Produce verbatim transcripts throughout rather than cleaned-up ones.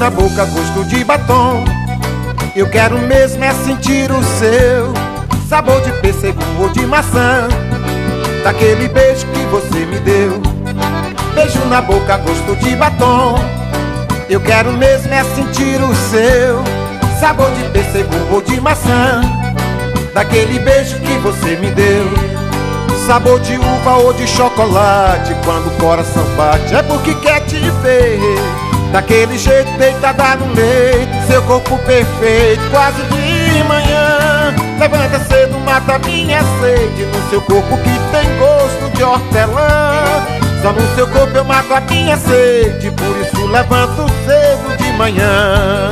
na boca, gosto de batom. Eu quero mesmo é sentir o seu sabor de pêssego ou de maçã, daquele beijo que você me deu. Beijo na boca, gosto de batom. Eu quero mesmo é sentir o seu sabor de pêssego ou de maçã, daquele beijo que você me deu. Sabor de uva ou de chocolate, quando o coração bate é porque quer te ver. Daquele jeito deitada no leito, seu corpo perfeito, quase de manhã. Levanta cedo, mata minha sede, no seu corpo que tem gosto de hortelã. Só no seu corpo eu mato a minha sede, por isso levanto cedo de manhã.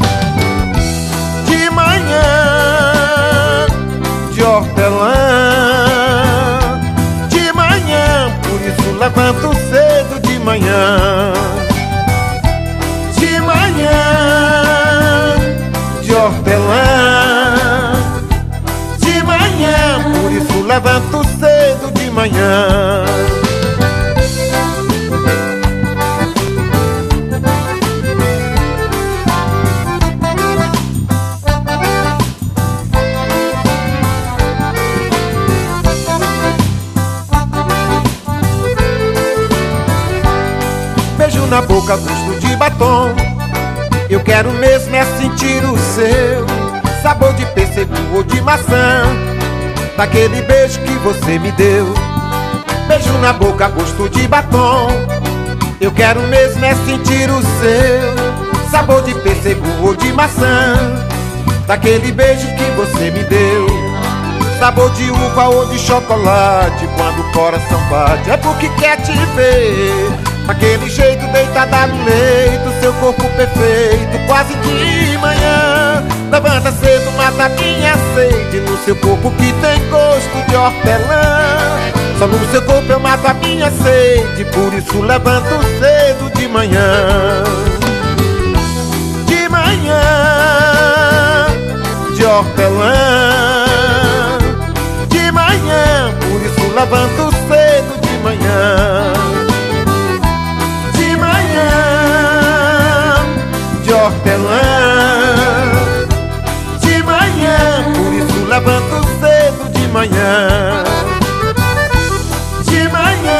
De manhã, de hortelã. De manhã, por isso levanto cedo de manhã. De manhã, de hortelã. De manhã, por isso levanto cedo de manhã. Beijo na boca, gosto de batom. Eu quero mesmo é sentir o seu sabor de pêssego ou de maçã, daquele beijo que você me deu. Beijo na boca, gosto de batom. Eu quero mesmo é sentir o seu sabor de pêssego ou de maçã, daquele beijo que você me deu. Sabor de uva ou de chocolate, quando o coração bate é porque quer te ver. Daquele jeito deitada no leito, seu corpo perfeito, quase de manhã. Levanta cedo, mata minha sede, no seu corpo que tem gosto de hortelã. Só no seu corpo eu mato a minha sede, por isso levanto cedo de manhã. De manhã, de hortelã. De manhã, por isso levanto cedo de manhã. De hortelã. De manhã, por isso levanto cedo de manhã. De manhã,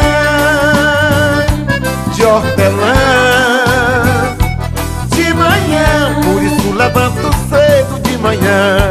de hortelã. De manhã, por isso levanto cedo de manhã.